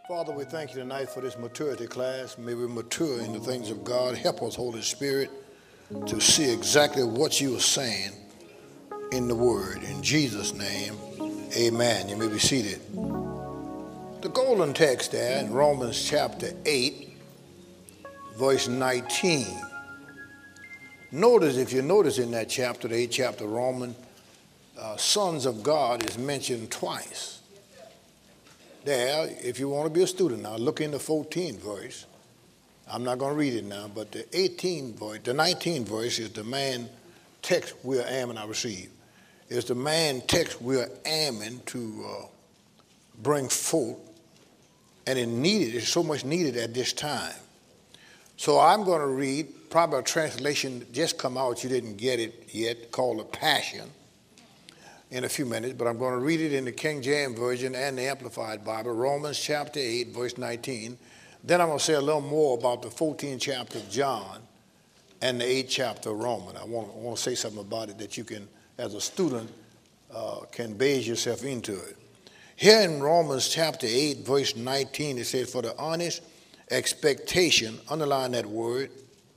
Father, we thank you tonight for this maturity class. May we mature in the things of God. Help us, Holy Spirit, to see exactly what you are saying in the Word. In Jesus' name, amen. You may be seated. The golden text there in Romans chapter 8, verse 19. Notice, if you notice in that chapter, the 8th chapter of Romans, sons of God is mentioned twice. There, if you want to be a student now, look in the 14th verse. I'm not going to read it now, but the 18th verse, the 19th verse is the man text we are aiming to receive. It's the man text we are aiming to bring forth, and it's so much needed at this time. So I'm going to read probably a translation that just come out, you didn't get it yet, called the Passion, in a few minutes, but I'm going to read it in the King James Version and the Amplified Bible, Romans chapter 8, verse 19. Then I'm going to say a little more about the 14th chapter of John and the 8th chapter of Romans. I want to say something about it that you can, as a student, can base yourself into it. Here in Romans chapter 8, verse 19, it says, for the honest expectation, underline that word,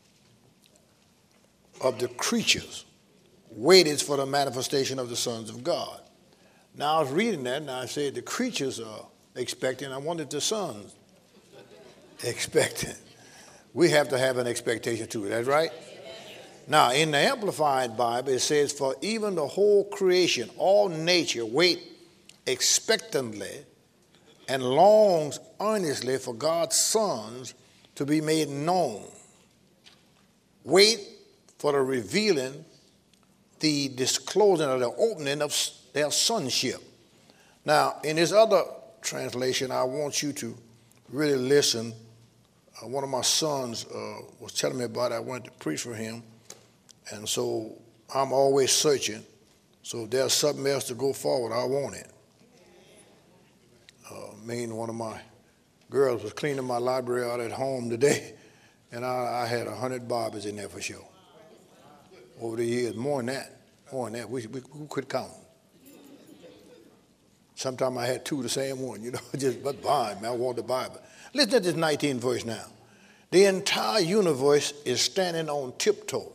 of the creatures, waited for the manifestation of the sons of God. Now I was reading that, and I said the creatures are expecting. I wanted the sons expecting. We have to have an expectation too. That's right. Now in the Amplified Bible, it says, for even the whole creation, all nature, wait expectantly and longs earnestly for God's sons to be made known. Wait for the revealing, the disclosing or the opening of their sonship. Now, in this other translation, I want you to really listen. One of my sons was telling me about it. I went to preach for him, and so I'm always searching. So if there's something else to go forward, I want it. One of my girls was cleaning my library out at home today, and I had 100 Bibles in there for sure. Over the years, more than that, we quit counting. Sometimes I had two of the same one, but man, I want the Bible. Listen to this 19th verse now. The entire universe is standing on tiptoe,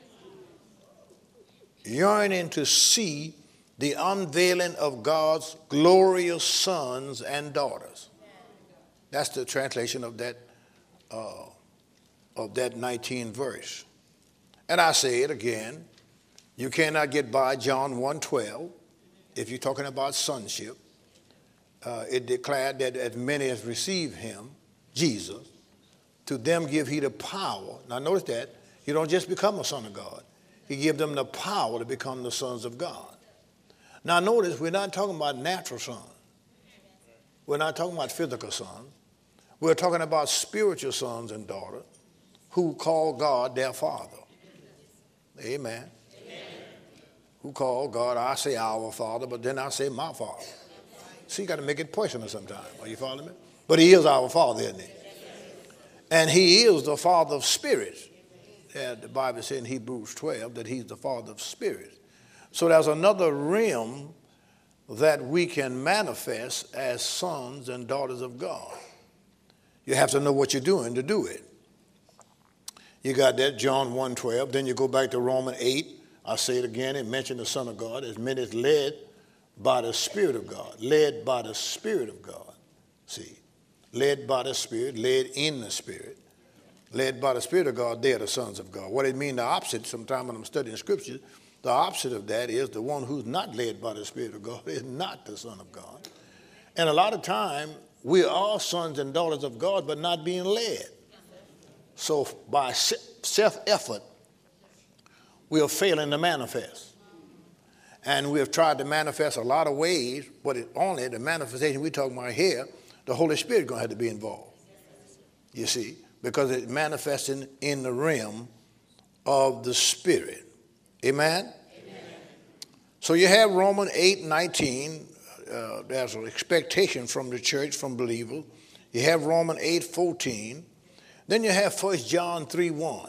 yearning to see the unveiling of God's glorious sons and daughters. That's the translation of that 19th verse. And I say it again, you cannot get by John 1:12 if you're talking about sonship. It declared that as many as receive him, Jesus, to them give he the power. Now notice that, you don't just become a son of God. He gives them the power to become the sons of God. Now notice, we're not talking about natural sons. We're not talking about physical sons. We're talking about spiritual sons and daughters who call God their Father. Amen. Amen. Who call God, I say our Father, but then I say my Father. See, you got to make it personal sometimes. Are you following me? But he is our Father, isn't he? And he is the Father of spirits. Yeah, the Bible says in Hebrews 12 that he's the Father of spirits. So there's another realm that we can manifest as sons and daughters of God. You have to know what you're doing to do it. You got that, John 1:12. Then you go back to Romans 8. I say it again. It mentioned the Son of God as many as led by the Spirit of God. Led by the Spirit of God. See, led by the Spirit, led in the Spirit. Led by the Spirit of God, they are the sons of God. What it means, the opposite, sometimes when I'm studying Scripture, the opposite of that is the one who's not led by the Spirit of God is not the Son of God. And a lot of time, we are sons and daughters of God, but not being led. So by self-effort, we are failing to manifest. And we have tried to manifest a lot of ways, but it's only the manifestation we're talking about here, the Holy Spirit is going to have to be involved. You see, because it's manifesting in the realm of the Spirit. Amen? Amen. So you have Romans 8:19. There's an expectation from the church, from believers. You have Romans 8:14. Then you have 1 John 3:1.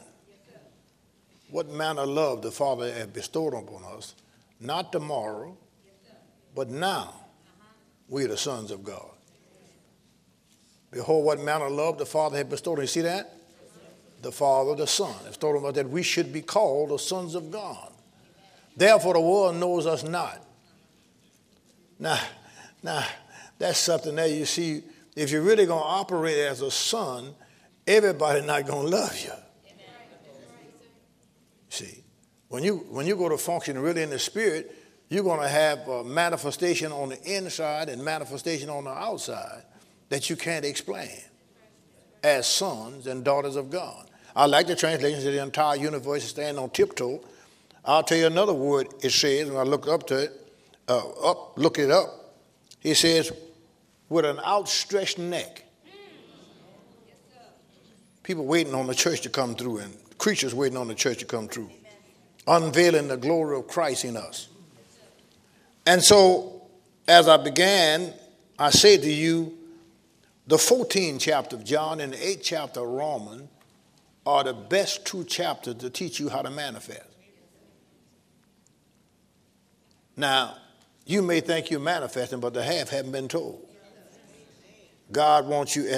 What manner of love the Father has bestowed upon us, not tomorrow, but now we are the sons of God. Behold, what manner of love the Father had bestowed. You see that? The Father, the Son. It's told about that we should be called the sons of God. Therefore, the world knows us not. Now, that's something that you see. If you're really going to operate as a son, everybody's not going to love you. See, when you go to function really in the Spirit, you're going to have a manifestation on the inside and manifestation on the outside that you can't explain as sons and daughters of God. I like the translation that the entire universe is standing on tiptoe. I'll tell you another word it says when I look up to it, look it up. It says, with an outstretched neck. People waiting on the church to come through and creatures waiting on the church to come through. Unveiling the glory of Christ in us. And so, as I began, I said to you, the 14th chapter of John and the 8th chapter of Romans are the best two chapters to teach you how to manifest. Now, you may think you're manifesting, but the half haven't been told. God wants you, and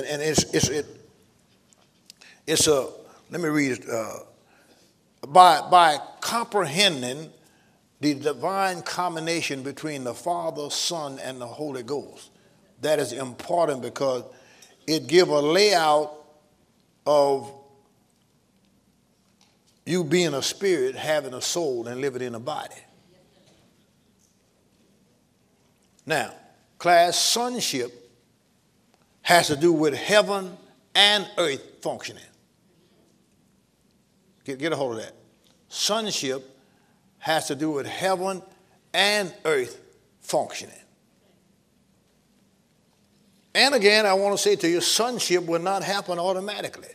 it's a, let me read it. By comprehending the divine combination between the Father, Son, and the Holy Ghost, that is important because it gives a layout of you being a spirit, having a soul, and living in a body. Now, class, sonship has to do with heaven and earth functioning. Get a hold of that. Sonship has to do with heaven and earth functioning. And again, I want to say to you, sonship will not happen automatically.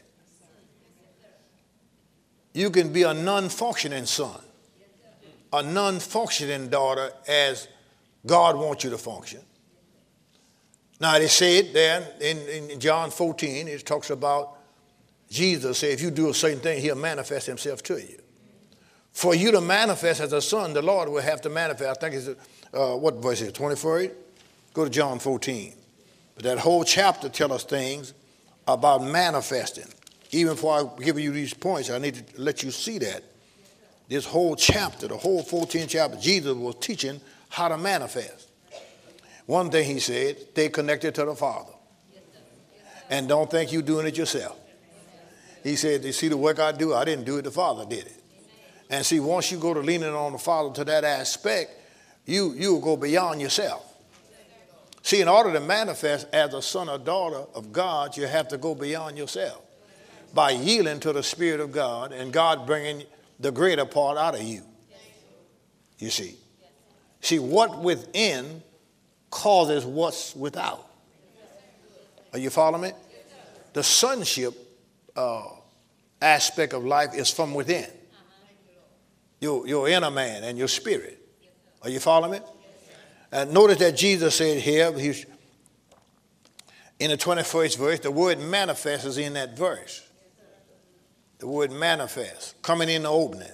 You can be a non-functioning son, a non-functioning daughter as God wants you to function. Now, they say it there in John 14, it talks about Jesus said, if you do a certain thing, he'll manifest himself to you. For you to manifest as a son, the Lord will have to manifest. I think it's, what verse is it, 24? Go to John 14. But that whole chapter tells us things about manifesting. Even before I give you these points, I need to let you see that. This whole chapter, the whole 14th chapter, Jesus was teaching how to manifest. One thing he said, stay connected to the Father. And don't think you're doing it yourself. He said, you see the work I do? I didn't do it, the Father did it. And see, once you go to leaning on the Father to that aspect, you will go beyond yourself. See, in order to manifest as a son or daughter of God, you have to go beyond yourself by yielding to the Spirit of God and God bringing the greater part out of you. You see. See, what within causes what's without. Are you following me? The sonship aspect of life is from within. Your inner man and your spirit. Are you following me? And notice that Jesus said here, he's in the 21st verse, the word manifest is in that verse. The word manifest, coming in the opening.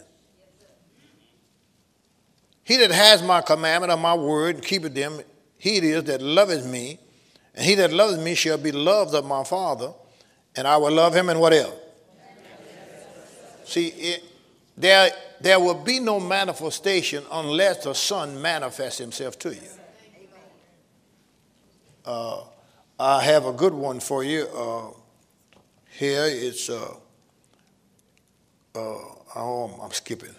He that has my commandment and my word and keepeth them, he it is that loveth me, and he that loveth me shall be loved of my Father, and I will love him, and what else? See, there will be no manifestation unless the Son manifests himself to you. I have a good one for you. Here it's, I'm skipping.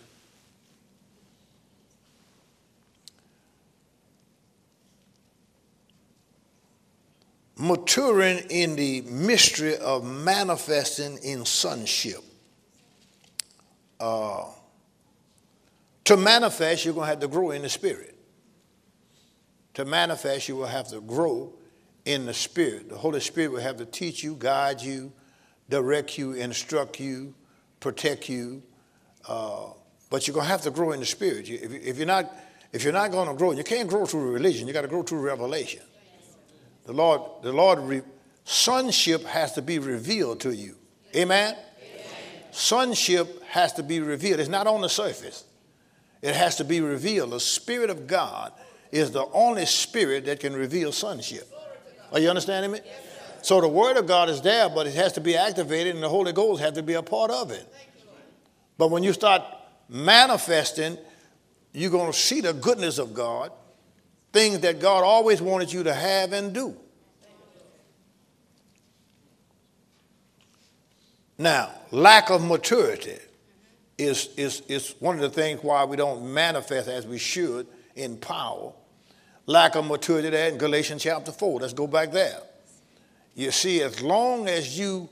Maturing in the mystery of manifesting in sonship. To manifest, you're going to have to grow in the Spirit. To manifest, you will have to grow in the Spirit. The Holy Spirit will have to teach you, guide you, direct you, instruct you, protect you. But you're going to have to grow in the Spirit. If you're not going to grow, you can't grow through religion. You got to grow through revelation. The Lord, sonship has to be revealed to you. Amen? Sonship has to be revealed. It's not on the surface. It has to be revealed. The Spirit of God is the only spirit that can reveal sonship. Are you understanding me? So the word of God is there, but it has to be activated, and the Holy Ghost has to be a part of it. But when you start manifesting, you're going to see the goodness of God, things that God always wanted you to have and do. Now, lack of maturity is one of the things why we don't manifest as we should in power. Lack of maturity there in Galatians chapter 4. Let's go back there. You see, as long as you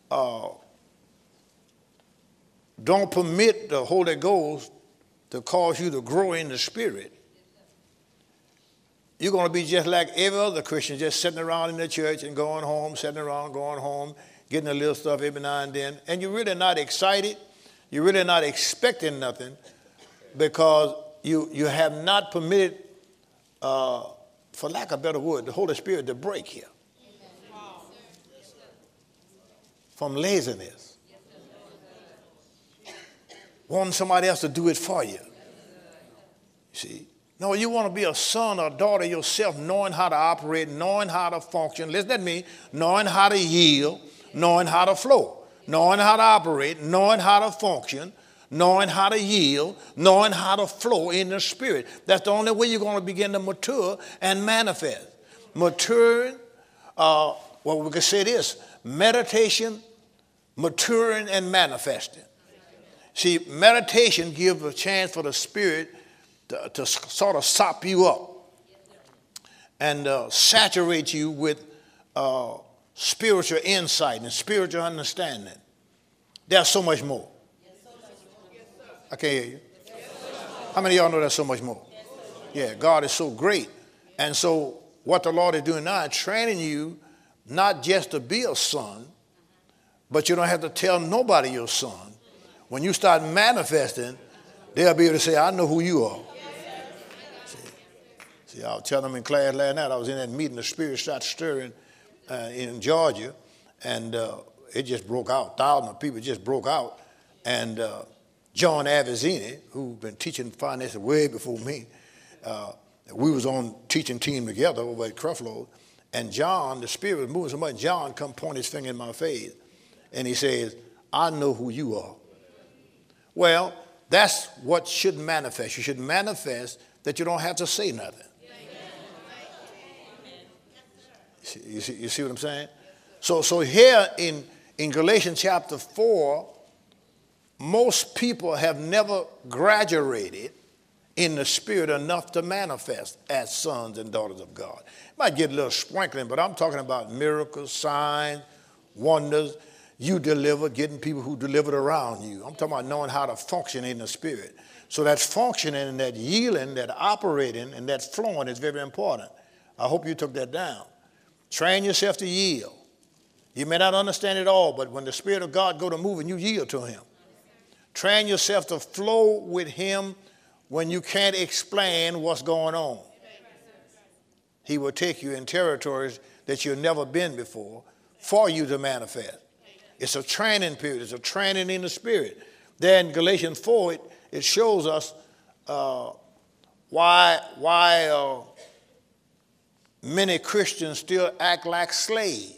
don't permit the Holy Ghost to cause you to grow in the Spirit, you're going to be just like every other Christian, just sitting around in the church and going home, sitting around, going home, getting a little stuff every now and then. And you're really not excited. You're really not expecting nothing because you have not permitted, for lack of a better word, the Holy Spirit to break here. From laziness. Wanting somebody else to do it for you. See? No, you want to be a son or daughter yourself, knowing how to operate, knowing how to function. Listen to me. Knowing how to yield, knowing how to flow, knowing how to operate, knowing how to function, knowing how to yield, knowing how to flow in the Spirit. That's the only way you're going to begin to mature and manifest. Maturing, well, we can say this, meditation, maturing, and manifesting. See, meditation gives a chance for the Spirit to sort of sop you up and saturate you with spiritual insight and spiritual understanding. There's so much more. I can't hear you. How many of y'all know there's so much more? Yeah, God is so great. And so what the Lord is doing now is training you not just to be a son, but you don't have to tell nobody you're a son. When you start manifesting, they'll be able to say, I know who you are. See, I was telling them in class last night, I was in that meeting, the Spirit started stirring in Georgia, and it just broke out. Thousands of people just broke out. And John Avizzini, who's been teaching finance way before me, we was on teaching team together over at Creflo, and John, the Spirit was moving so much, John come point his finger in my face, and he says, I know who you are. Well, that's what should manifest. You should manifest that you don't have to say nothing. You see what I'm saying? So here in Galatians chapter 4, most people have never graduated in the Spirit enough to manifest as sons and daughters of God. Might get a little sprinkling, but I'm talking about miracles, signs, wonders. You deliver, getting people who delivered around you. I'm talking about knowing how to function in the Spirit. So that functioning and that yielding, that operating, and that flowing is very important. I hope you took that down. Train yourself to yield. You may not understand it all, but when the Spirit of God go to moving, you yield to Him. Train yourself to flow with Him when you can't explain what's going on. He will take you in territories that you've never been before for you to manifest. It's a training period. It's a training in the Spirit. There in Galatians 4, it shows us why many Christians still act like slaves.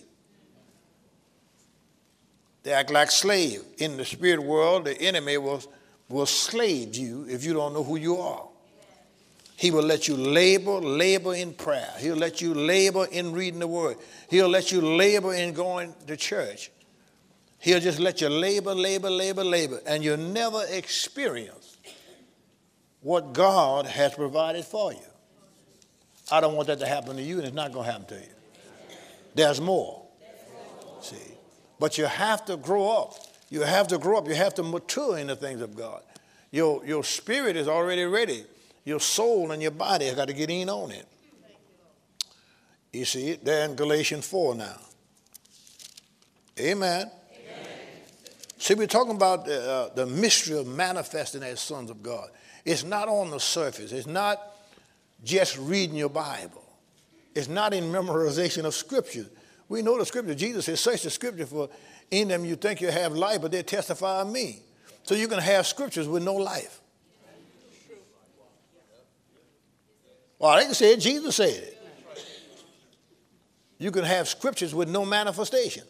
They act like slaves. In the spirit world, the enemy will slave you if you don't know who you are. He will let you labor in prayer. He'll let you labor in reading the word. He'll let you labor in going to church. He'll just let you labor, and you'll never experience what God has provided for you. I don't want that to happen to you, and it's not going to happen to you. There's more. See? But you have to grow up. You have to grow up. You have to mature in the things of God. Your spirit is already ready. Your soul and your body have got to get in on it. You see it there in Galatians 4 now. Amen. See, we're talking about the mystery of manifesting as sons of God. It's not on the surface. It's not just reading your Bible. It's not in memorization of Scripture. We know the Scripture. Jesus says, search the Scripture, for in them you think you have life, but they testify of me. So you can have Scriptures with no life. Well, they can say it. Jesus said it. You can have scriptures with no manifestation.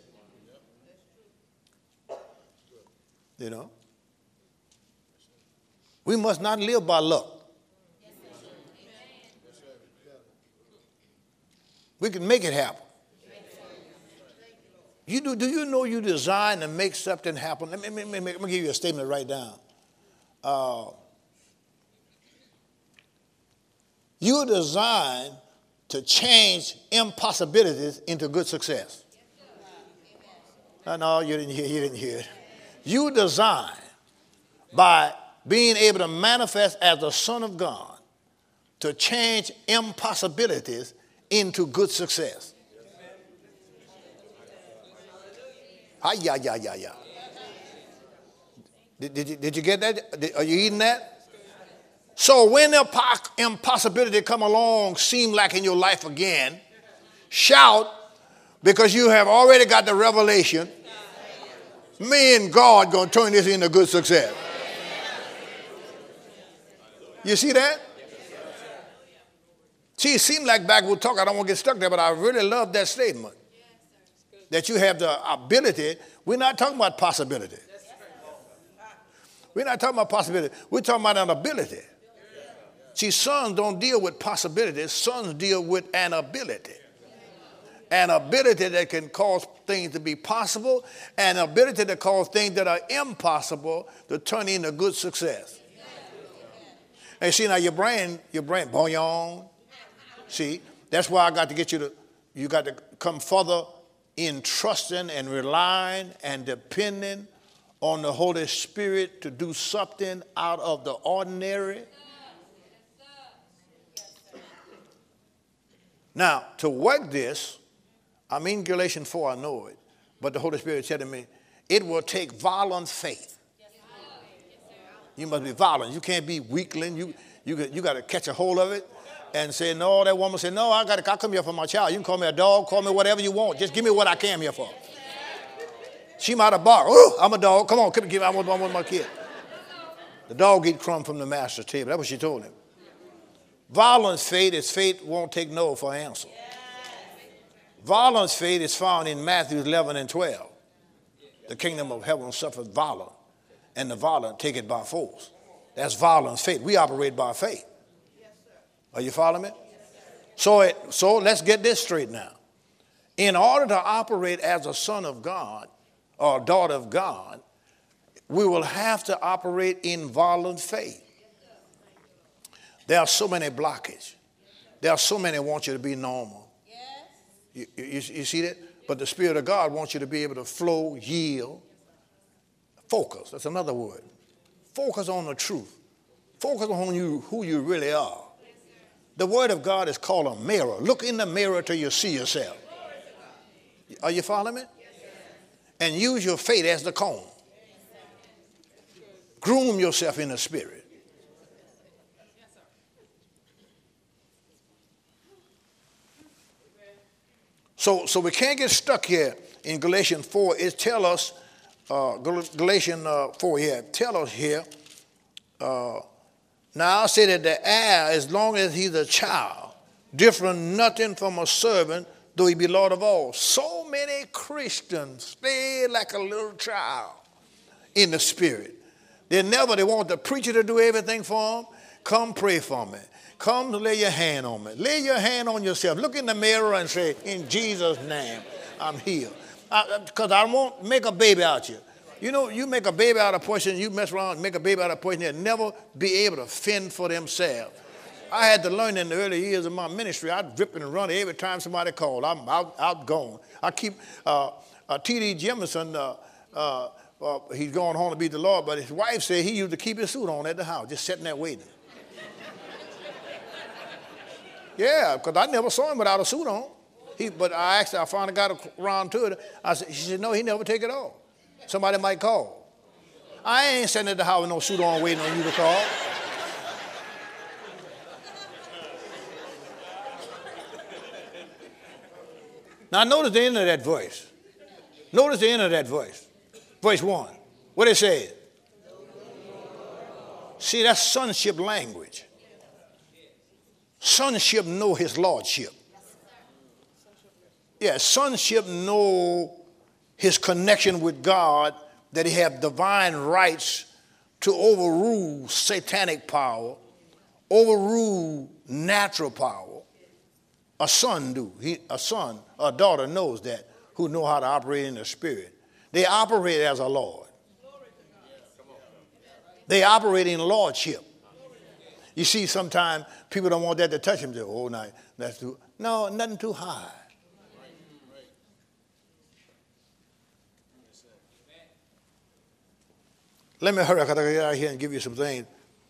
You know? We must not live by luck. We can make it happen. Do you know you design to make something happen? Let me give you a statement right down. You're designed to change impossibilities into good success. No, you didn't hear it. You designed by being able to manifest as the Son of God to change impossibilities into good success. Yeah. Did you get that? Are you eating that? So when the impossibility come along, seem like in your life again, shout, because you have already got the revelation. Me and God going to turn this into good success. You see that? See, it seemed like backward talk. I don't want to get stuck there, but I really love that statement. That you have the ability. We're not talking about possibility. We're not talking about possibility. We're talking about an ability. See, sons don't deal with possibilities. Sons deal with an ability. An ability that can cause things to be possible, and an ability to cause things that are impossible to turn into good success. And see, now your brain, boing. See, that's why I got to get you got to come further in trusting and relying and depending on the Holy Spirit to do something out of the ordinary. Now, to work this, I mean Galatians 4, I know it, but the Holy Spirit said to me, it will take violent faith. You must be violent. You can't be weakling. You got to catch a hold of it and say, no, that woman said, no, I'll come here for my child. You can call me a dog, call me whatever you want. Just give me what I came here for. She might have barked. Oh, I'm a dog. Come on, I want my kid. The dog eat crumb from the master's table. That's what she told him. Violent faith is faith won't take no for an answer. Violent faith is found in Matthew 11 and 12. The kingdom of heaven suffereth violence, and the violent take it by force. That's violent faith. We operate by faith. Are you following me? So let's get this straight now. In order to operate as a son of God or a daughter of God, we will have to operate in violent faith. There are so many blockages. There are so many who want you to be normal. You see that? But the Spirit of God wants you to be able to flow, yield, focus. That's another word. Focus on the truth. Focus on who you really are. The Word of God is called a mirror. Look in the mirror till you see yourself. Are you following me? And use your faith as the comb. Groom yourself in the Spirit. So we can't get stuck here in Galatians 4. It tells us, Galatians 4 here, tell us here, now I say that the heir, as long as he's a child, different nothing from a servant, though he be Lord of all. So many Christians stay like a little child in the Spirit. They want the preacher to do everything for them. Come pray for me. Come to lay your hand on me. Lay your hand on yourself. Look in the mirror and say, in Jesus' name, I'm healed. Because I won't make a baby out of you. You know, you make a baby out of a person, you mess around and make a baby out of a person, they'll never be able to fend for themselves. I had to learn in the early years of my ministry, I'd rip and run every time somebody called. I'm outgoing. I keep, T.D. Jemison, he's going home to be the Lord, but his wife said he used to keep his suit on at the house, just sitting there waiting. Yeah, because I never saw him without a suit on. But I finally got around to it. She said, no, he never take it off. Somebody might call. I ain't sitting at the house with no suit on waiting on you to call. Now notice the end of that verse. Notice the end of that verse. Verse 1. What it says? See, that's sonship language. Sonship know his lordship. Yeah, sonship know his connection with God, that he have divine rights to overrule satanic power, overrule natural power. A son do. A daughter knows that, who know how to operate in the spirit. They operate as a Lord. They operate in lordship. You see, sometimes people don't want that to touch them. They say, oh, no, that's too. No, nothing too high. Let me hurry. I got to get out here and give you some things.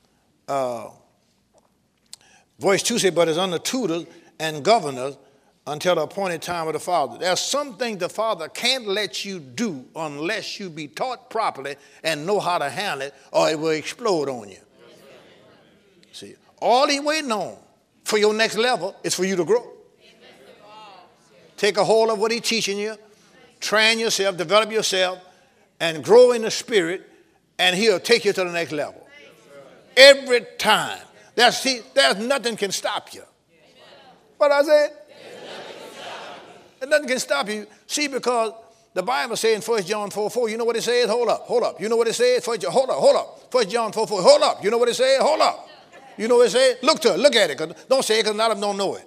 Verse 2 says, but is under tutors and governors until the appointed time of the Father. There's some things the Father can't let you do unless you be taught properly and know how to handle it, or it will explode on you. See, all he's waiting on for your next level is for you to grow. Take a hold of what he's teaching you, train yourself, develop yourself, and grow in the spirit, and he'll take you to the next level. Every time. There's nothing can stop you. What I said? Nothing can stop you. See, because the Bible says in 1 John 4:4, you know what it says? Hold up. You know what it says? Hold up. 1 John 4:4, hold up. You know what it says? Hold up. You know what it says? Look to it. Look at it. Don't say it because a lot of them don't know it.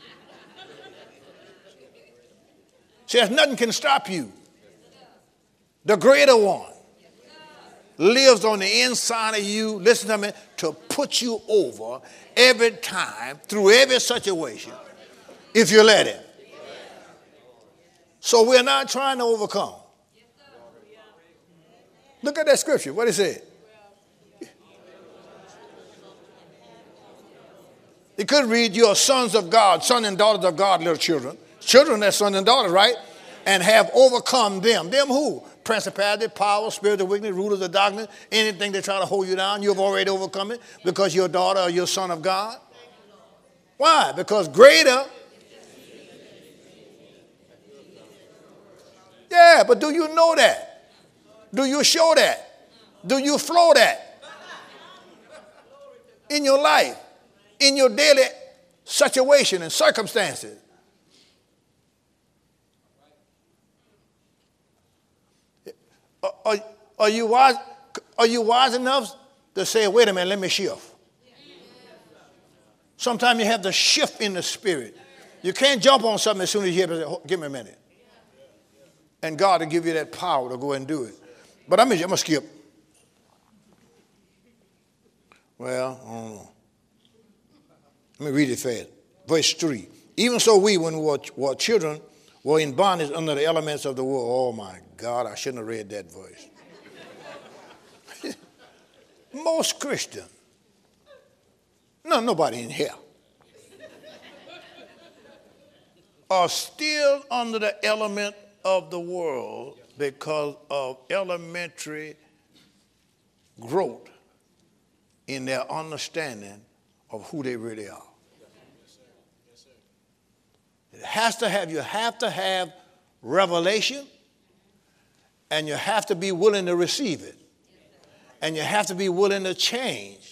See, there's nothing can stop you. The greater one lives on the inside of you, listen to me, to put you over every time, through every situation, if you let him. So we're not trying to overcome. Look at that scripture. What it said? It could read, you are sons of God, sons and daughters of God, little children. Children, that's sons and daughters, right? And have overcome them. Them who? Principality, power, spirit of weakness, rulers of darkness, anything that try to hold you down, you've already overcome it because you're a daughter or you're a son of God. Why? Because greater. Yeah, but do you know that? Do you show that? Do you flow that in your life, in your daily situation and circumstances? Are you wise enough to say, wait a minute, let me shift? Sometimes you have to shift in the spirit. You can't jump on something as soon as you hear it and say, give me a minute. And God will give you that power to go and do it. But I'm going to skip. Well, I don't know. Let me read it fast. Verse 3. Even so we, when we were children, were in bondage under the elements of the world. Oh, my God, I shouldn't have read that verse. Most Christian, nobody in here, are still under the element of the world because of elementary growth in their understanding of who they really are. You have to have revelation, and you have to be willing to receive it. And you have to be willing to change.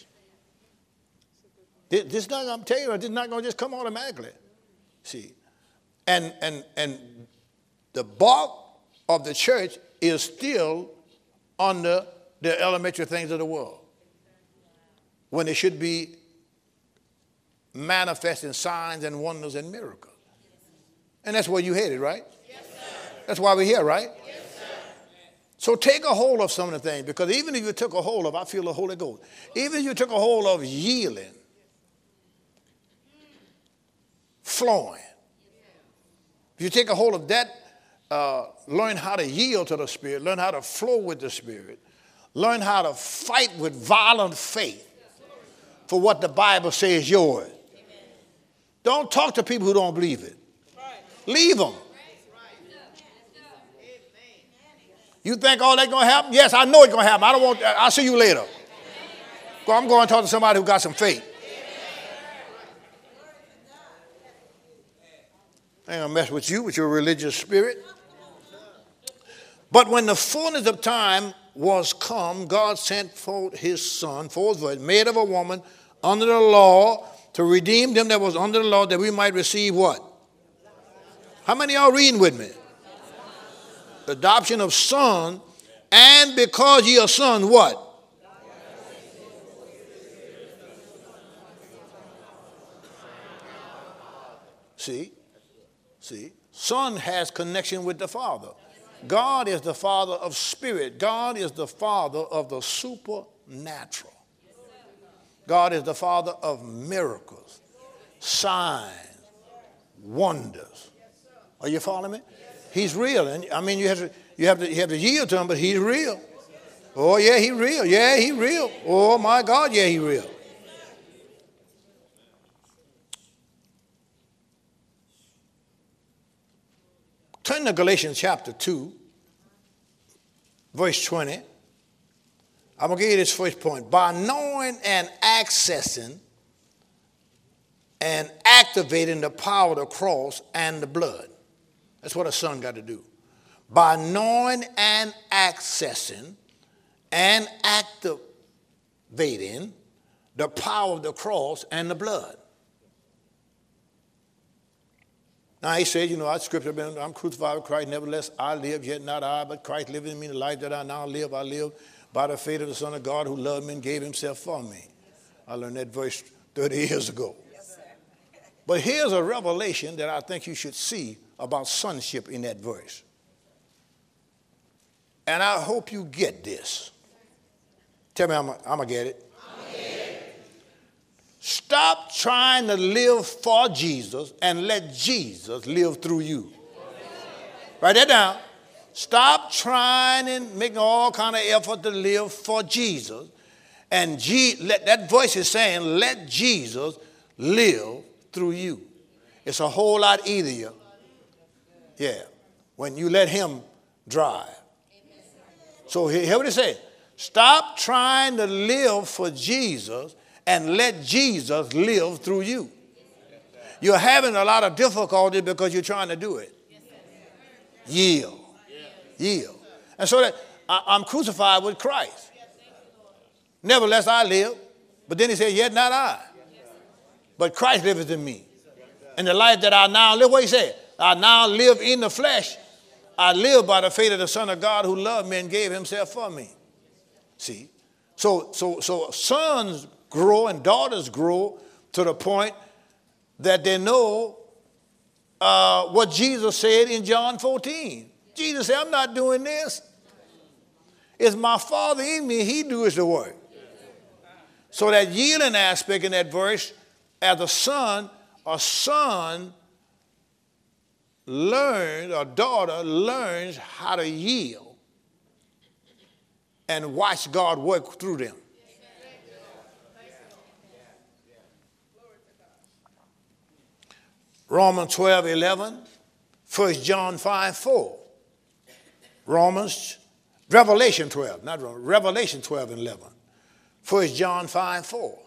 I'm telling you, this is not going to just come automatically. See, and the bulk of the church is still under the elementary things of the world, when it should be manifesting signs and wonders and miracles. And that's where you headed, right? Yes, sir. That's why we're here, right? Yes, sir. So take a hold of some of the things, because even if you took a hold of, I feel the Holy Ghost, even if you took a hold of yielding, flowing, if you take a hold of that, learn how to yield to the Spirit, learn how to flow with the Spirit, learn how to fight with violent faith for what the Bible says is yours. Don't talk to people who don't believe it. Leave them. You think all that's going to happen? Yes, I know it's going to happen. I'll see you later. Well, I'm going to talk to somebody who got some faith. I ain't going to mess with you, with your religious spirit. But when the fullness of time was come, God sent forth his son, made of a woman, under the law, to redeem them that was under the law, that we might receive what? How many of y'all reading with me? Adoption of son, and because ye are son, what? See, son has connection with the Father. God is the Father of spirit. God is the Father of the supernatural. God is the Father of miracles, signs, wonders. Are you following me? He's real. And I mean, you have to yield to him, but he's real. Oh, yeah, he's real. Yeah, he's real. Oh, my God, yeah, he's real. Turn to Galatians chapter 2, verse 20. I'm going to give you this first point. By knowing and accessing and activating the power of the cross and the blood. That's what a son got to do. By knowing and accessing and activating the power of the cross and the blood. Now he said, you know, our scripture, I'm crucified with Christ, nevertheless I live, yet not I, but Christ liveth in me. The life that I now live, I live by the faith of the Son of God who loved me and gave himself for me. I learned that verse 30 years ago. But here's a revelation that I think you should see about sonship in that verse. And I hope you get this. Tell me I'm going to get it. Stop trying to live for Jesus and let Jesus live through you. Write that down. Stop trying and making all kind of effort to live for Jesus. And that voice is saying, let Jesus live through you. It's a whole lot easier. Yeah. When you let him drive. So hear what it says. Stop trying to live for Jesus and let Jesus live through you. You're having a lot of difficulty because you're trying to do it. Yield. Yield. And so that I'm crucified with Christ. Nevertheless I live. But then he said, yet not I. But Christ liveth in me. And the life that I now live, what he said? I now live in the flesh. I live by the faith of the Son of God who loved me and gave himself for me. See? So sons grow and daughters grow to the point that they know what Jesus said in John 14. Jesus said, I'm not doing this. It's my Father in me. He does the work. So that yielding aspect in that verse, as a son learns, a daughter learns how to yield and watch God work through them. Romans 12:11, 1 John 5:4. Revelation 12, not Romans, Revelation 12:11. 1 John 5:4.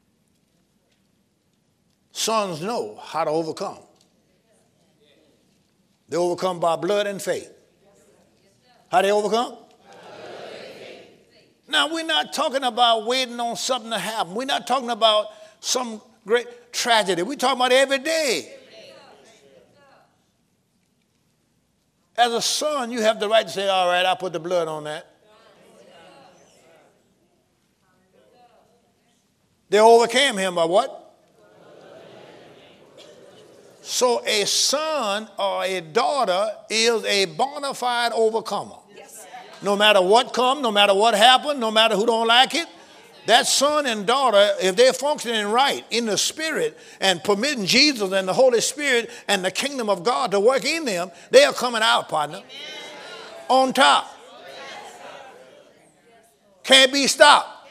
Sons know how to overcome. They overcome by blood and faith. How they overcome? Now, we're not talking about waiting on something to happen. We're not talking about some great tragedy. We're talking about every day. As a son, you have the right to say, all right, I'll put the blood on that. They overcame him by what? So a son or a daughter is a bona fide overcomer. No matter what comes, no matter what happens, no matter who don't like it, that son and daughter, if they're functioning right in the Spirit and permitting Jesus and the Holy Spirit and the kingdom of God to work in them, they are coming out, partner. Amen. On top. Can't be stopped.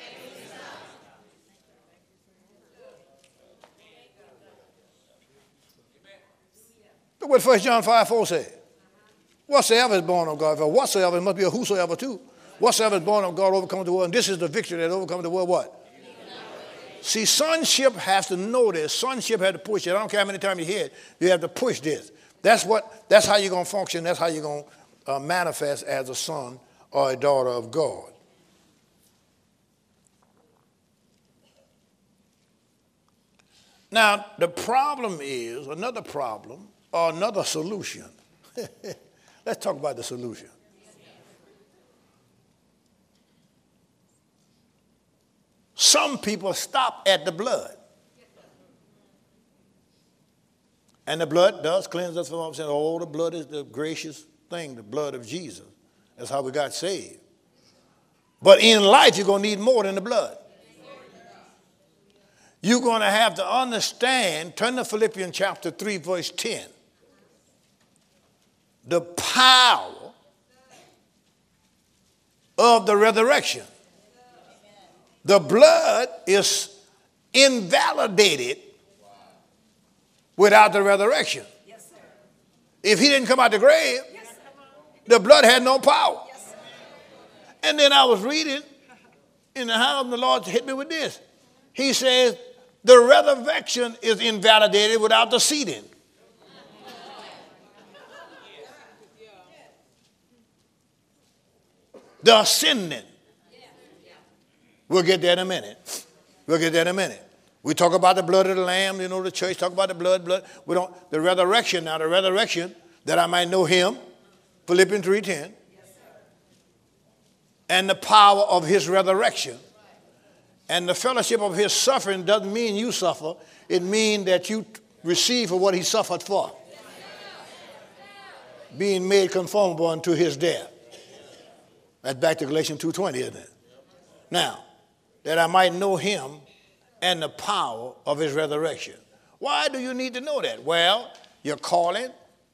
Look what 1 John 5:4 says. Whatsoever is born of God, for whatsoever, it must be a whosoever too. Whatsoever is born of God overcomes the world, and this is the victory that overcomes the world what? See, sonship has to know this. Sonship has to push it. I don't care how many times you hear it. You have to push this. That's how you're going to function. That's how you're going to manifest as a son or a daughter of God. Now, the problem is, another problem another solution. Let's talk about the solution. Some people stop at the blood. And the blood does cleanse us from all sin. Oh, the blood is the gracious thing, the blood of Jesus. That's how we got saved. But in life, you're going to need more than the blood. You're going to have to understand, turn to Philippians chapter 3, verse 10. The power of the resurrection. The blood is invalidated without the resurrection. If he didn't come out the grave, the blood had no power. And then I was reading in the house, and the Lord hit me with this. He says, the resurrection is invalidated without the seating. The ascending. We'll get there in a minute. We'll get there in a minute. We talk about the blood of the Lamb, you know, the church talk about the blood. We don't, the resurrection now, the resurrection, that I might know him, Philippians 3:10, and the power of his resurrection. And the fellowship of his suffering doesn't mean you suffer. It means that you receive for what he suffered for. Being made conformable unto his death. That's back to Galatians 2:20, isn't it? Now, that I might know him and the power of his resurrection. Why do you need to know that? Well, your calling,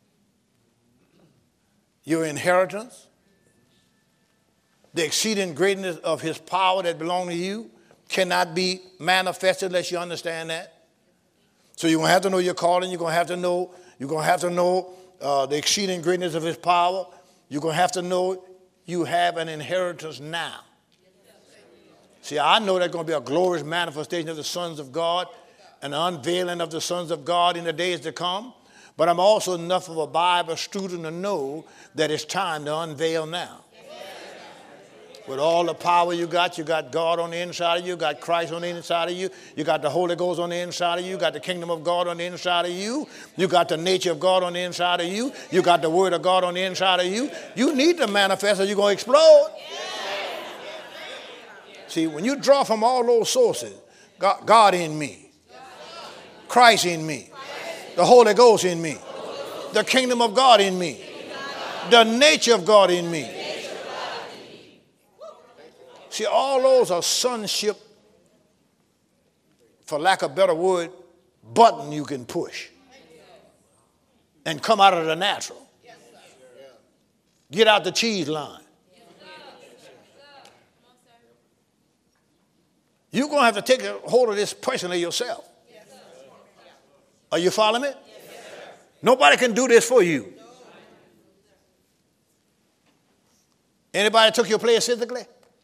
your inheritance, the exceeding greatness of his power that belongs to you cannot be manifested unless you understand that. So you're going to have to know your calling. You're going to have to know the exceeding greatness of his power. You're going to have to know you have an inheritance now. See, I know there's going to be a glorious manifestation of the sons of God and the unveiling of the sons of God in the days to come. But I'm also enough of a Bible student to know that it's time to unveil now. With all the power you got God on the inside of you, you got Christ on the inside of you, you got the Holy Ghost on the inside of you, you got the kingdom of God on the inside of you, you got the nature of God on the inside of you, you got the word of God on the inside of you. You need to manifest or you're going to explode. See, when you draw from all those sources, God in me, Christ in me, the Holy Ghost in me, the kingdom of God in me, the nature of God in me. See, all those are sonship, for lack of a better word, button you can push and come out of the natural. Get out the cheese line. You're going to have to take a hold of this personally yourself. Are you following me? Nobody can do this for you. Anybody took your place physically?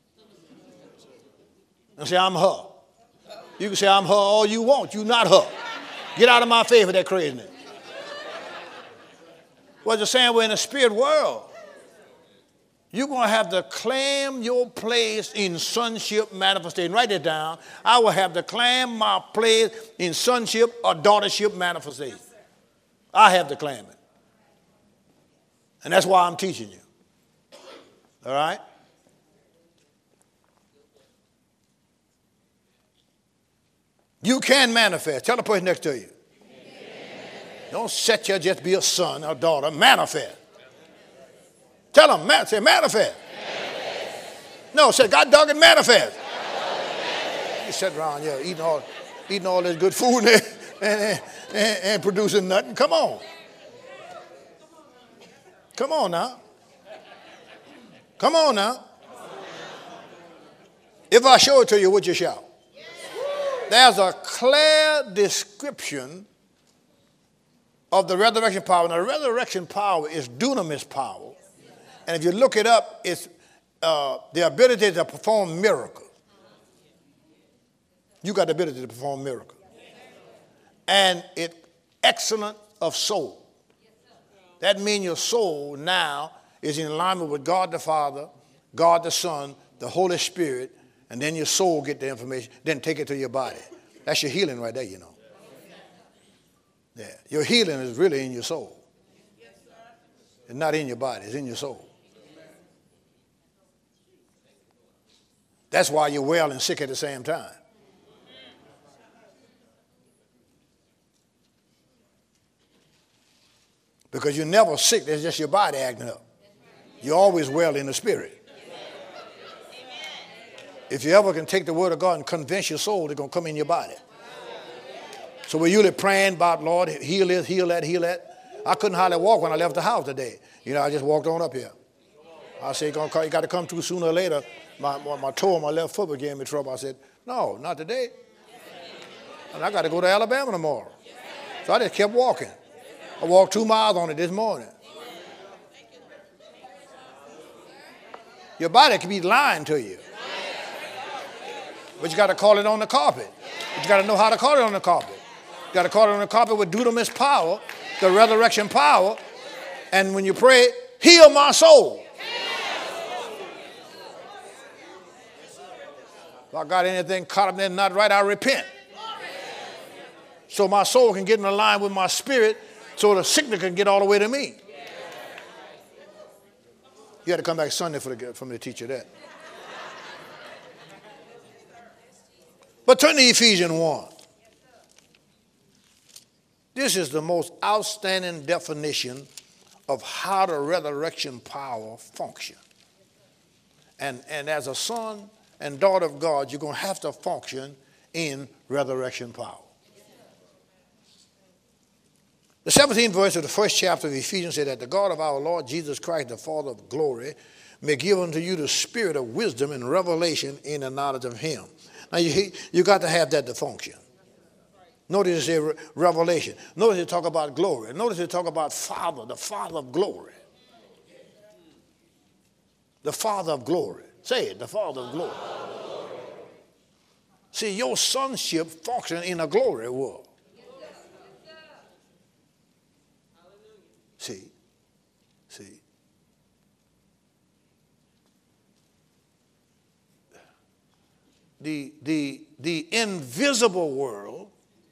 And say, I'm her. You can say, I'm her all you want. You're not her. Get out of my face with that craziness. Well, you're saying we're in a spirit world. You're going to have to claim your place in sonship manifestation. Write it down. I will have to claim my place in sonship or daughtership manifestation. I have to claim it. And that's why I'm teaching you. All right? You can manifest. Tell the person next to you. Don't set you just be a son or daughter. Manifest. Tell them, say manifest. No, say God dog it manifest. You sit around here eating all this good food and producing nothing. Come on. Come on now. Come on now. If I show it to you, would you shout? There's a clear description of the resurrection power. Now, the resurrection power is dunamis power. And if you look it up, it's the ability to perform miracles. You got the ability to perform miracles. And it's excellent of soul. That means your soul now is in alignment with God the Father, God the Son, the Holy Spirit, and then your soul get the information, then take it to your body. That's your healing right there, you know. Yeah. Your healing is really in your soul. It's not in your body, it's in your soul. That's why you're well and sick at the same time. Because you're never sick, that's just your body acting up. You're always well in the spirit. If you ever can take the word of God and convince your soul, it's going to come in your body. So we're usually praying about, Lord, heal this, heal that, heal that. I couldn't hardly walk when I left the house today. You know, I just walked on up here. I said, you got to come through sooner or later. My toe on my left foot gave me trouble. I said, no, not today. And I got to go to Alabama tomorrow. So I just kept walking. I walked 2 miles on it this morning. Your body can be lying to you. But you got to call it on the carpet. But you got to know how to call it on the carpet. You got to call it on the carpet with dunamis power, the resurrection power. And when you pray, heal my soul. If I got anything caught up there not right, I repent. So my soul can get in line with my spirit so the sickness can get all the way to me. You had to come back Sunday for me to teach you that. But turn to Ephesians 1. This is the most outstanding definition of how the resurrection power functions. And as a son and daughter of God, you're going to have to function in resurrection power. The 17th verse of the first chapter of Ephesians said that the God of our Lord Jesus Christ, the Father of glory, may give unto you the spirit of wisdom and revelation in the knowledge of him. Now, you got to have that to function. Notice it says revelation. Notice it talk about glory. Notice it talk about Father, the Father of glory. The Father of glory. Say it, the Father of glory. See, your sonship functions in a glory world. See. The invisible world,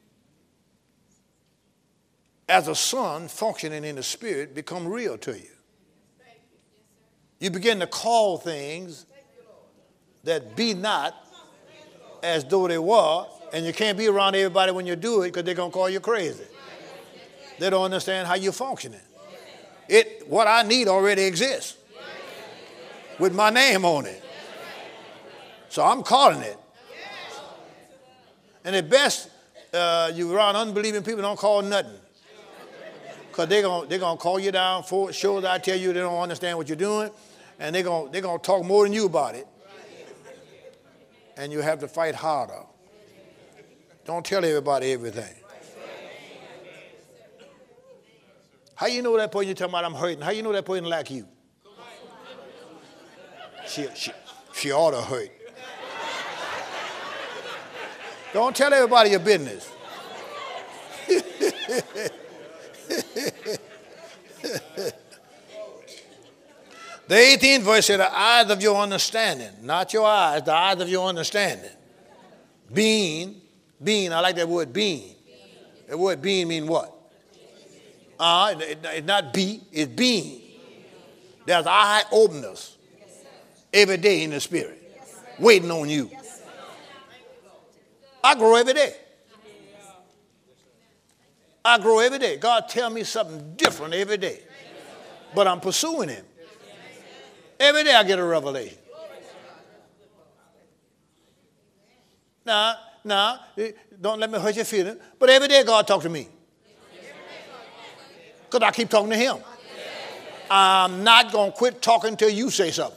as a son functioning in the spirit, become real to you. You begin to call things that be not as though they were, and you can't be around everybody when you do it because they're going to call you crazy. They don't understand how you're functioning. What I need already exists with my name on it. So I'm calling it. And at best, you around unbelieving people, don't call nothing. Because they're gonna call you down for it. Sure, I tell you they don't understand what you're doing. And they're gonna talk more than you about it. And you have to fight harder. Don't tell everybody everything. How you know that person you're talking about I'm hurting? How you know that person like you? She ought to hurt. Don't tell everybody your business. The 18th verse said, the eyes of your understanding, not your eyes, the eyes of your understanding. Being, I like that word being. That word being means what? It's not be, it's being. There's eye openers every day in the spirit, waiting on you. I grow every day. I grow every day. God tell me something different every day. But I'm pursuing him. Every day I get a revelation. Now, don't let me hurt your feelings. But every day God talk to me. Because I keep talking to him. I'm not going to quit talking until you say something.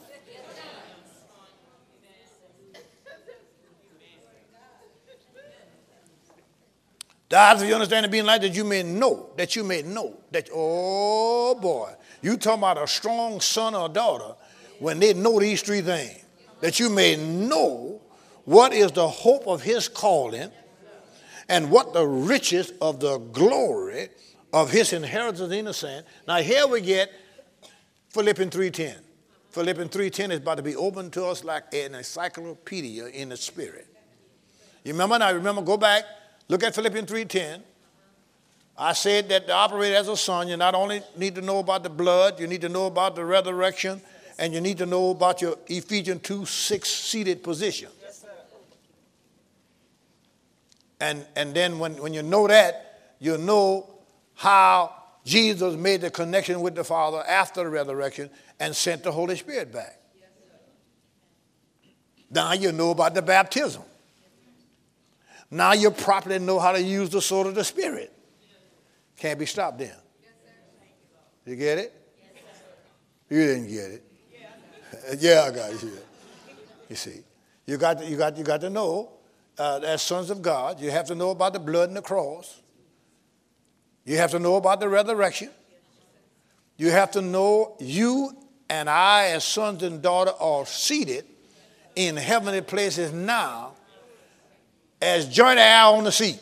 The eyes of your understanding being like that you may know, that, oh boy, you talking about a strong son or daughter when they know these three things. That you may know what is the hope of his calling and what the riches of the glory of his inheritance in the saints. Now here we get Philippians 3:10. Philippians 3:10 is about to be opened to us like an encyclopedia in the spirit. You remember now? Remember, go back, look at Philippians 3:10. I said that to operate as a son, you not only need to know about the blood, you need to know about the resurrection, and you need to know about your Ephesians 2:6 seated position. And then when you know that, you'll know how Jesus made the connection with the Father after the resurrection and sent the Holy Spirit back. Now you know about the baptism. Now you properly know how to use the sword of the Spirit. Can't be stopped then. You get it? You didn't get it. Yeah, I got it. You see, you got to know as sons of God. You have to know about the blood and the cross. You have to know about the resurrection. You have to know you and I as sons and daughters are seated in heavenly places now as joint heir on the sea.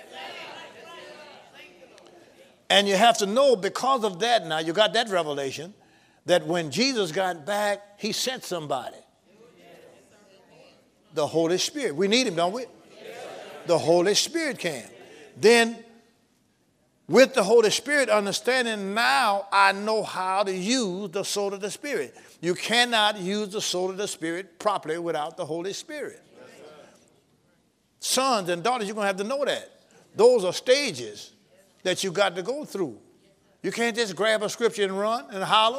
And you have to know because of that now, you got that revelation, that when Jesus got back, he sent somebody. The Holy Spirit. We need him, don't we? The Holy Spirit came. Then with the Holy Spirit understanding, now I know how to use the sword of the Spirit. You cannot use the sword of the Spirit properly without the Holy Spirit. Sons and daughters, you're going to have to know that. Those are stages that you got to go through. You can't just grab a scripture and run and holler.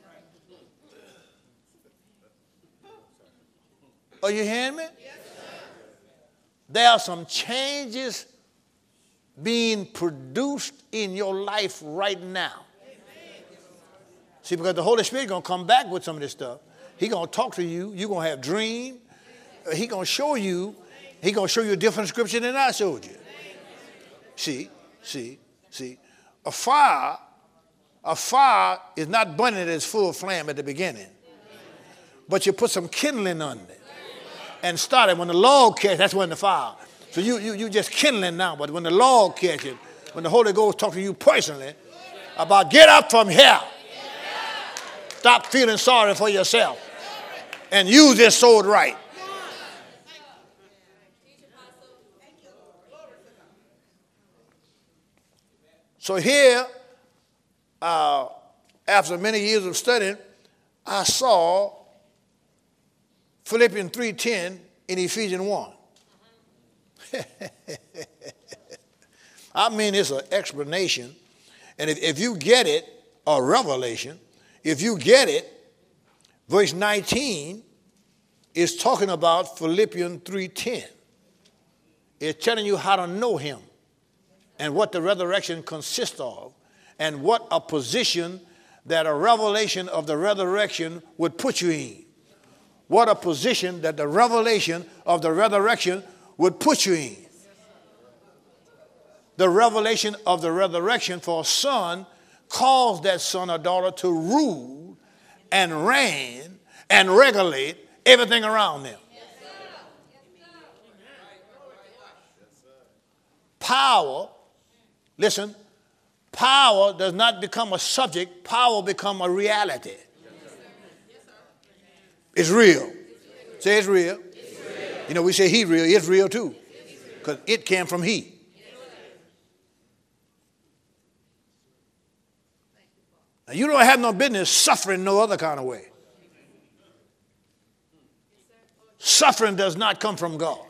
Are you hearing me? There are some changes being produced in your life right now. See, because the Holy Spirit is going to come back with some of this stuff. He's going to talk to you. You're going to have dreams. He's going to show you. He's going to show you a different scripture than I showed you. See. A fire is not burning at its full flame at the beginning. But you put some kindling on it and start it. When the log catches, that's when the fire. So you just kindling now, but when the Lord catches, when the Holy Ghost talks to you personally about get up from here, stop feeling sorry for yourself, and use this sword right. So here, after many years of studying, I saw Philippians 3:10 in Ephesians 1. I mean, it's an explanation. And if you get it, a revelation, if you get it, verse 19 is talking about Philippians 3:10. It's telling you how to know him and what the resurrection consists of and what a position that a revelation of the resurrection would put you in. What a position that the revelation of the resurrection would put you in. The revelation of the resurrection for a son caused that son or daughter to rule and reign and regulate everything around them. Power, listen, power does not become a subject, power becomes a reality. It's real. Say it's real. You know, we say he real, it's real too. Because it came from he. Now, you don't have no business suffering no other kind of way. Suffering does not come from God.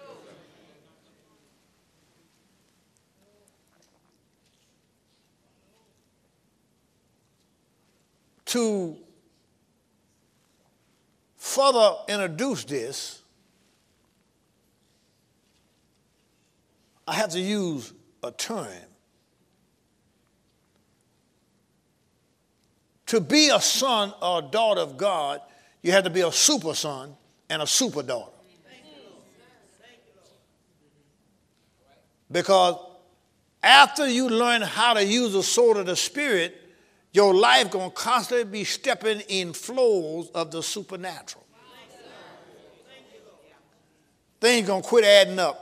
To further introduce this, I have to use a term. To be a son or a daughter of God, you have to be a super son and a super daughter. Because after you learn how to use the sword of the Spirit, your life going to constantly be stepping in flows of the supernatural. Things going to quit adding up.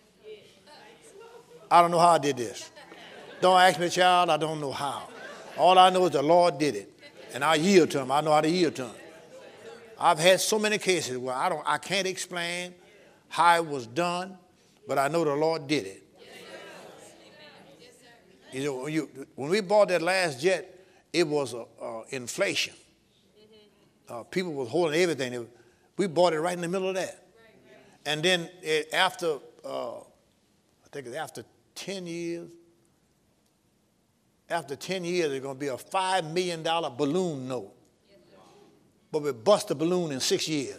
I don't know how I did this. Don't ask me, child. I don't know how. All I know is the Lord did it. And I yield to him. I know how to yield to him. I've had so many cases where I can't explain how it was done, but I know the Lord did it. You know, when we bought that last jet, it was inflation. People were holding everything. We bought it right in the middle of that. And then after, I think it's after 10 years, there's going to be a $5 million balloon note. But we bust the balloon in 6 years.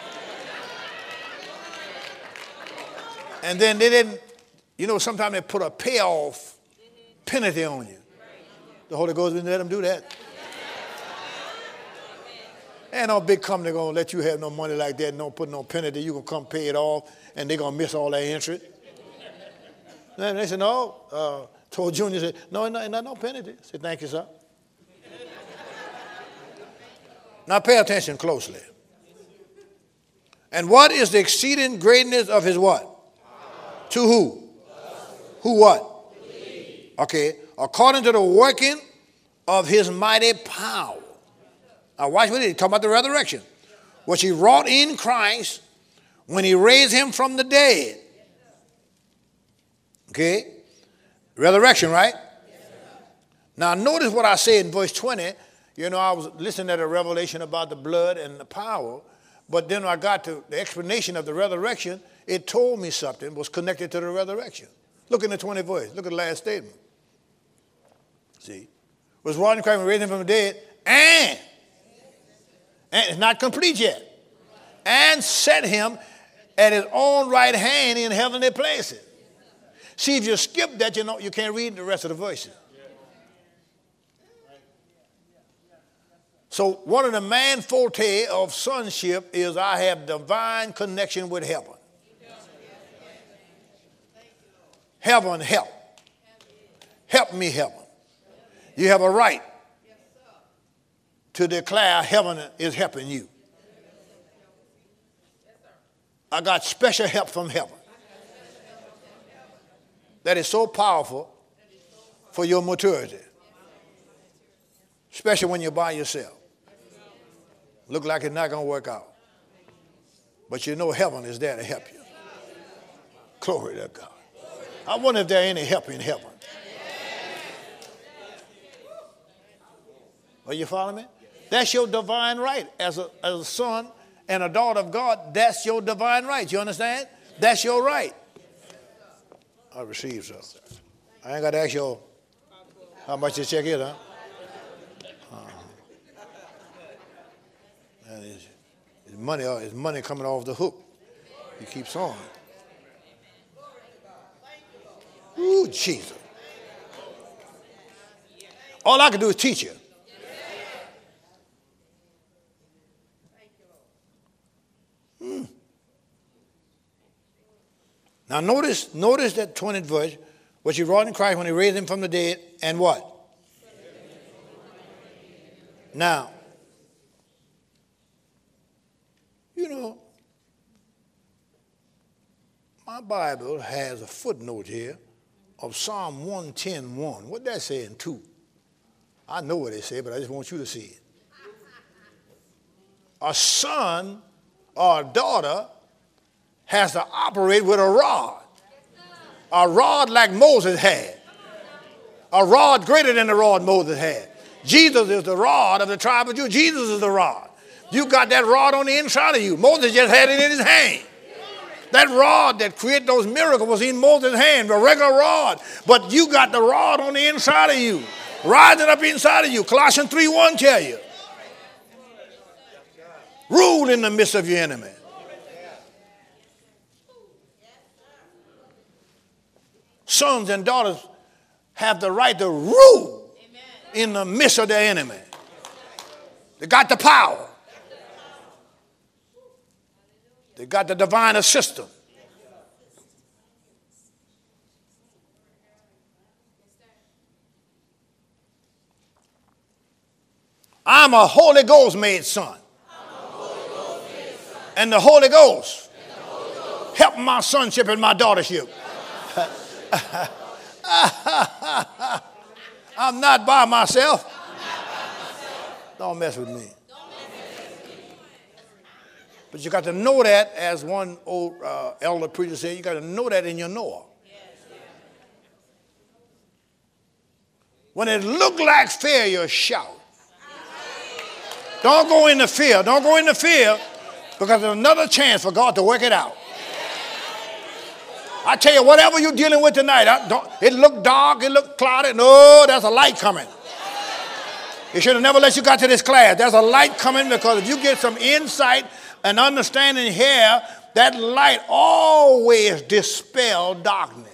And then they didn't, you know, sometimes they put a payoff penalty on you. The Holy Ghost didn't let them do that. Ain't no big company going to let you have no money like that and don't put no penalty. You can come pay it off, and they're going to miss all that interest. And they said, no. Told Junior, said, no, not no penalty. I said, thank you, sir. Now pay attention closely. And what is the exceeding greatness of his what? To who? Who what? Okay. According to the working of his mighty power. Now watch what he's talking about, the resurrection. Which he wrought in Christ when he raised him from the dead. Okay. Resurrection, right? Now notice what I say in verse 20. You know, I was listening to the revelation about the blood and the power. But then when I got to the explanation of the resurrection, it told me something was connected to the resurrection. Look in the 20th verse. Look at the last statement. See? Was wrought in Christ when he raised him from the dead, and it's not complete yet, and set him at his own right hand in heavenly places. See, if you skip that, you know you can't read the rest of the verses. So one of the main forte of sonship is I have divine connection with heaven. Heaven help. Help me, heaven. You have a right to declare heaven is helping you. I got special help from heaven. That is so powerful for your maturity. Especially when you're by yourself. Look like it's not going to work out. But you know heaven is there to help you. Glory to God. I wonder if there any help in heaven. Are you following me? That's your divine right. As a son and a daughter of God, that's your divine right. You understand? That's your right. I received so. I ain't got to ask you how much this check is, huh? It's money coming off the hook. He keeps on. Ooh, Jesus. All I can do is teach you. Now notice that 20th verse, which he wrought in Christ when he raised him from the dead, and what? Now, you know, my Bible has a footnote here of Psalm 110:1. What that say in 2? I know what it said, but I just want you to see it. A son or a daughter has to operate with a rod like Moses had, a rod greater than the rod Moses had. Jesus is the rod of the tribe of Judah. Jesus is the rod. You got that rod on the inside of you. Moses just had it in his hand. That rod that created those miracles was in Moses' hand, a regular rod. But you got the rod on the inside of you, rising up inside of you. Colossians 3:1 tell you. Rule in the midst of your enemy. Sons and daughters have the right to rule in the midst of their enemy. They got the power. They got the divine assistance. I'm a Holy Ghost made son. And the Holy Ghost help my sonship and my daughtership. I'm not by myself. Don't mess with me. But you got to know that, as one old elder preacher said, you got to know that in your knower. When it look like failure, shout. Don't go into fear. Don't go into fear because there's another chance for God to work it out. I tell you, whatever you're dealing with tonight, it look dark, it look cloudy. No, there's a light coming. It should have never let you got to this class. There's a light coming because if you get some insight and understanding here, that light always dispels darkness.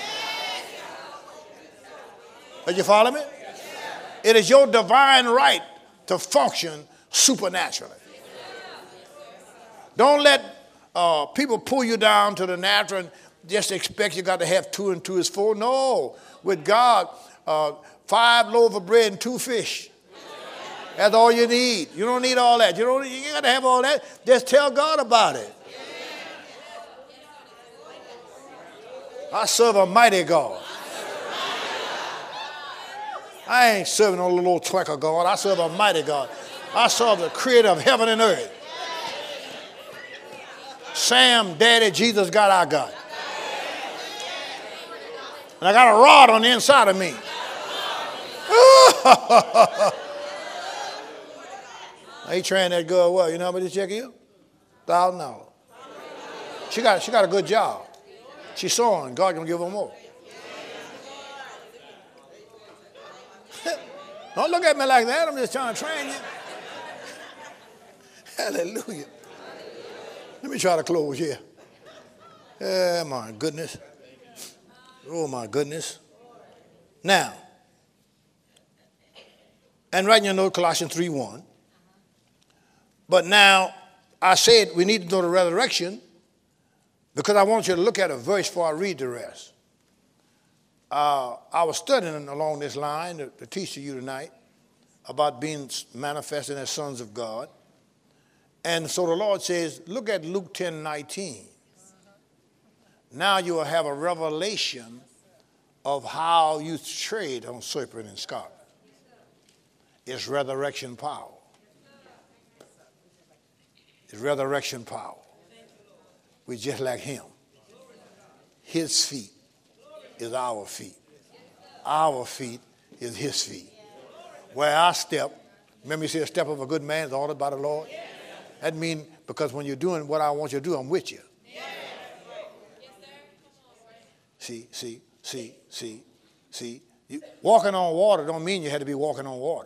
Did you follow me? It is your divine right to function supernaturally. Don't let people pull you down to the natural and just expect you got to have 2 and 2 is 4. No, with God, 5 loaves of bread and 2 fish. That's all you need. You don't need all that. You got to have all that. Just tell God about it. I serve a mighty God. I ain't serving no little twinkle God. I serve a mighty God. I serve the creator of heaven and earth. Sam, Daddy, Jesus, God, I got. And I got a rod on the inside of me. He trained that girl well. You know how much this check is? $1,000. She got a good job. She's sewing. God gonna give her more. Don't look at me like that. I'm just trying to train you. Hallelujah. Let me try to close here. Oh, my goodness. Oh, my goodness. Now, and right in your note, Colossians 3:1. But now, I said we need to know the resurrection because I want you to look at a verse before I read the rest. I was studying along this line to teach to you tonight about being manifested as sons of God. And so the Lord says, look at Luke 10:19. Now you will have a revelation of how you trade on serpent and scorpion. It's resurrection power. It's resurrection power. We're just like him. His feet is our feet. Our feet is his feet. Where I step, remember you say a step of a good man is ordered by the Lord? That means because when you're doing what I want you to do, I'm with you. See. Walking on water don't mean you had to be walking on water.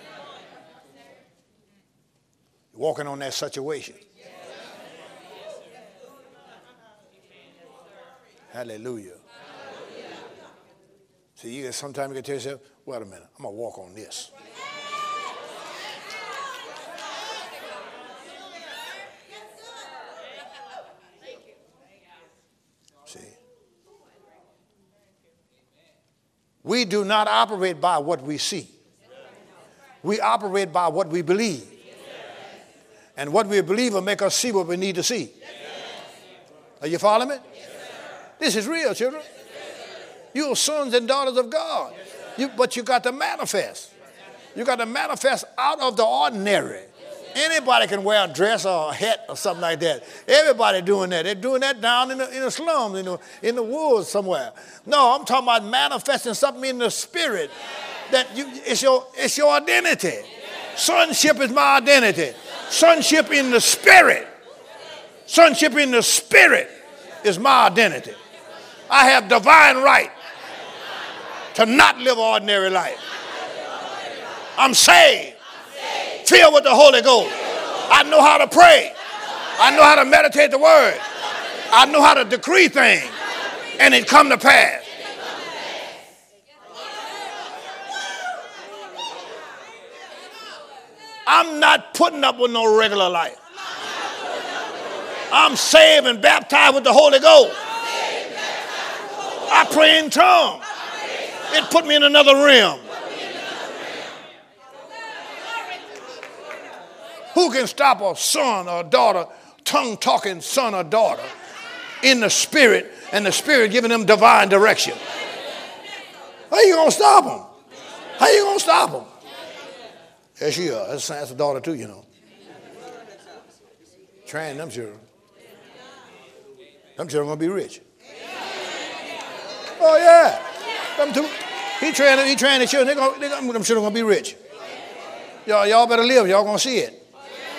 You're walking on that situation. Hallelujah. See, sometimes you can tell yourself, wait a minute, I'm going to walk on this. See? We do not operate by what we see. We operate by what we believe. And what we believe will make us see what we need to see. Are you following me? This is real, children. You're sons and daughters of God. But you got to manifest. You got to manifest out of the ordinary. Anybody can wear a dress or a hat or something like that. Everybody doing that. They're doing that down in the slums, in the woods somewhere. No, I'm talking about manifesting something in the spirit. That it's your identity. Sonship is my identity. Sonship in the spirit. Sonship in the spirit is my identity. I have divine right to not live an ordinary life. I'm saved. Filled with the Holy Ghost. I know how to pray. I know how to meditate the word. I know how to decree things. And it come to pass. I'm not putting up with no regular life. I'm saved and baptized with the Holy Ghost. I pray in tongues. It put me in another realm. Who can stop a son or a daughter, tongue-talking son or daughter in the spirit and the spirit giving them divine direction? How you going to stop them? How you going to stop them? There she is. That's a daughter too, you know. Train them children. Them children going to be rich. Oh, yeah. Them too. He trained the children. Them children going to be rich. Y'all better live. Y'all going to see it.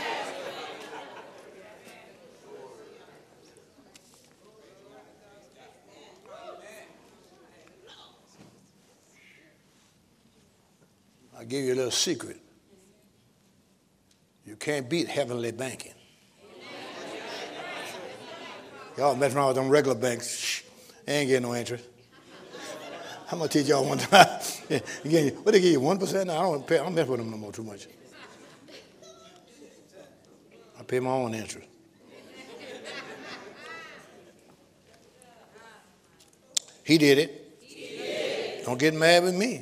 I'll give you a little secret. You can't beat heavenly banking. Y'all mess around with them regular banks. Shh, they ain't getting no interest. I'm going to teach y'all one time. What they give you, 1%? No, I don't mess with them no more too much. I pay my own interest. He did it. Don't get mad with me.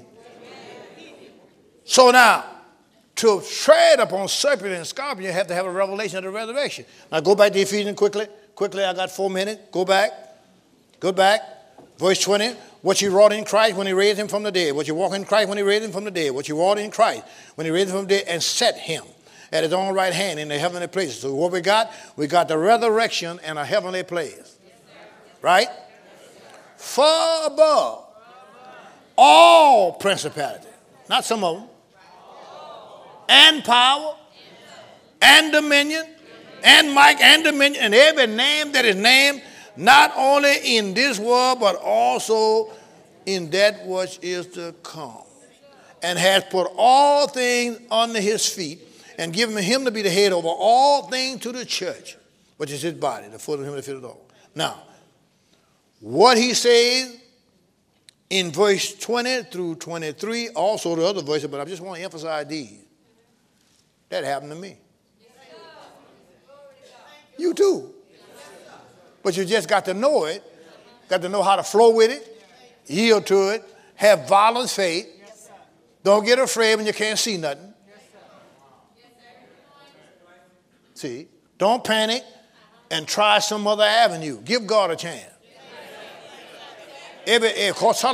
So now, to tread upon serpent and scorpion, you have to have a revelation of the resurrection. Now go back to Ephesians quickly. Quickly, I got 4 minutes. Go back. Verse 20. What you wrought in Christ when he raised him from the dead. What you walk in Christ when he raised him from the dead. What you wrought in Christ when he raised him from the dead and set him at his own right hand in the heavenly places. So what we got the resurrection and a heavenly place. Right? Far above all principality. Not some of them. And power, and dominion, and might, and dominion, and every name that is named, not only in this world, but also in that which is to come. And has put all things under his feet, and given him to be the head over all things to the church, which is his body, the foot of him that fitted all. Now, what he says in verse 20 through 23, also the other verses, but I just want to emphasize these. That happened to me. You too. But you just got to know it, got to know how to flow with it, yield to it, have violent faith. Don't get afraid when you can't see nothing. See, don't panic and try some other avenue. Give God a chance. Every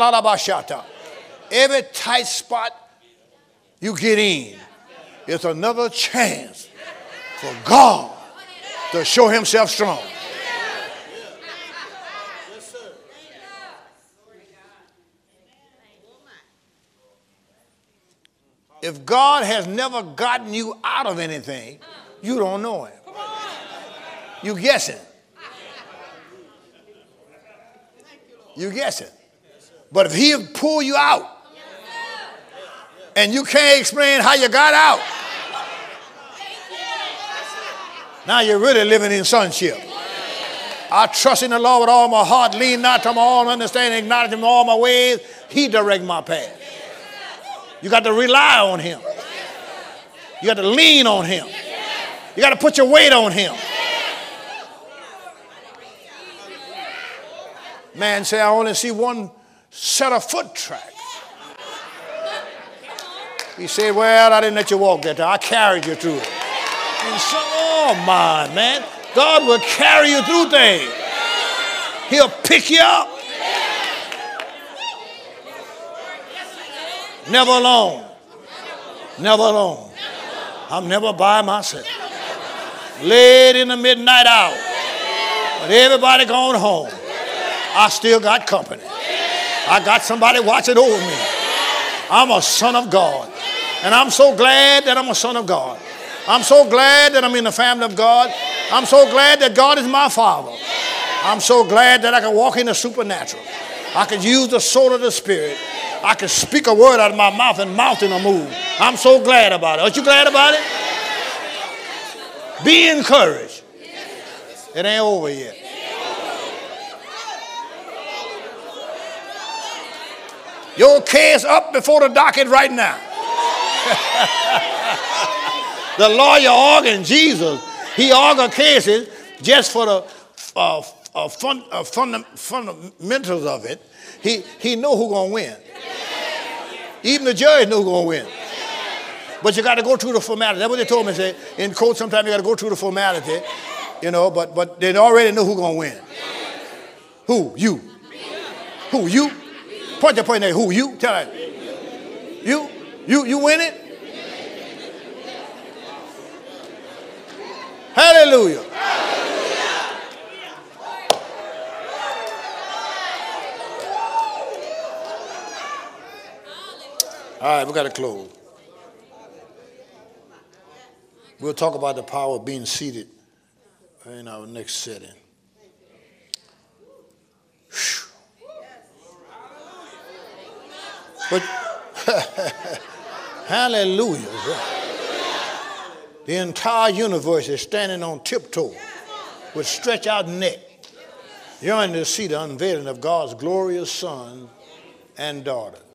tight spot you get in, it's another chance for God to show himself strong. If God has never gotten you out of anything, you don't know him. You guessing. You guessing. But if he'll pull you out and you can't explain how you got out, now you're really living in sonship. I trust in the Lord with all my heart, lean not to my own understanding, acknowledge him in all my ways. He direct my path. You got to rely on him. You got to lean on him. You got to put your weight on him. Man say, I only see one set of foot tracks. He said, well, I didn't let you walk that time. I carried you through it. And so, oh my, man. God will carry you through things. He'll pick you up. Never alone. Never alone. I'm never by myself. Late in the midnight hour. But everybody gone home. I still got company. I got somebody watching over me. I'm a son of God. And I'm so glad that I'm a son of God. I'm so glad that I'm in the family of God. I'm so glad that God is my Father. I'm so glad that I can walk in the supernatural. I can use the sword of the Spirit. I can speak a word out of my mouth and mountain will move. I'm so glad about it. Aren't you glad about it? Be encouraged. It ain't over yet. Your case up before the docket right now. The lawyer arguing, Jesus, he argued cases just for the fundamentals of it. He know who's going to win. Even the judge know who's going to win. But you got to go through the formality. That's what they told me. Say, in court, sometimes you got to go through the formality, but they already know who's going to win. Who? You. Who? You? Point your point there. Who? You? Tell us. You win it? Hallelujah. right, we got to close. We'll talk about the power of being seated in our next setting. But hallelujah. The entire universe is standing on tiptoe with stretched out neck, yearning to see the unveiling of God's glorious Son and daughter.